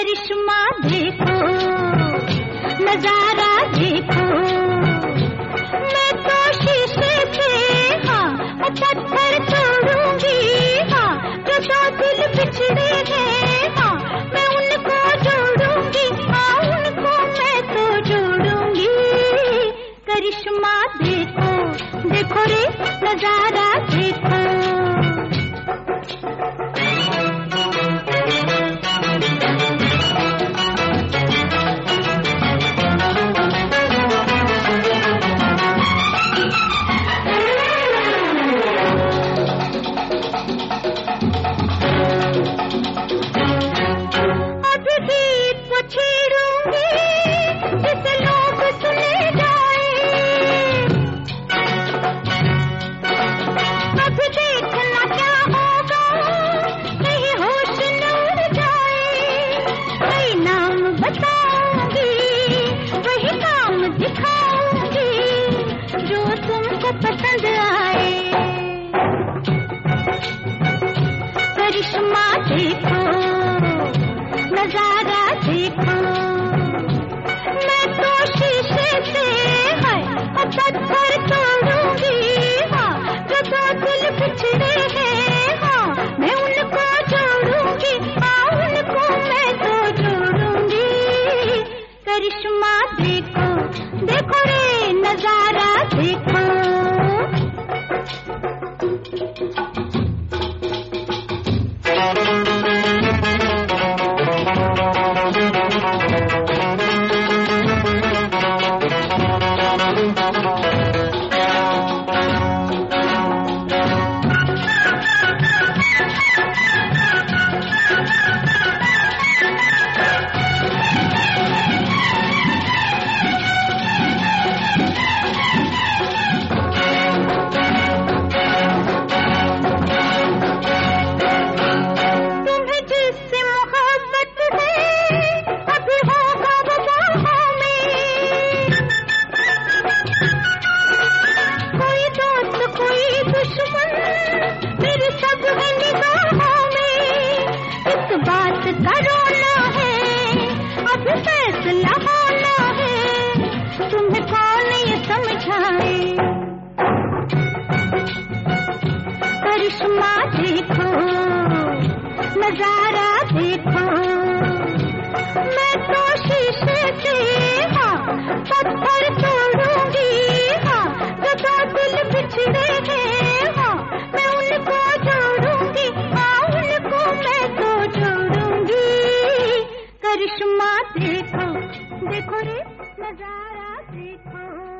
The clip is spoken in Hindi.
करिश्मा देखो, नजारा देखो, मैं तो शीशे से हाँ पत्थर तोड़ूंगी, हाँ जो दो दिल बिछड़े हैं हाँ मैं उनको जोड़ूंगी, हाँ उनको मैं तो जोड़ूंगी। करिश्मा देखो, देखो रे नजारा देखो। पसंद आए करिश्मा देखो, नजारा देखो, मैं तो शीशे से है पत्थर तोड़ूंगी, हाँ जो दो दिल बिछड़े हैं हाँ मैं उनको जोड़ूंगी, हाँ उनको मैं तो जोड़ूंगी। करिश्मा देखो, देखो रे नजारा देखो। बात करोना है, अब फैसला होना है, तुम्हें कौन ये समझाए। करिश्मा देखो, नजारा देखो, मैं तो शीशे से हाँ पत्थर तोड़ूंगी, हाँ जो दो दिल बिछड़े हैं हाँ मैं उनको जोड़ूंगी, हाँ उनको मैं तो जोड़ूंगी। करिश्मा देखो, देखो रे नजारा देखो।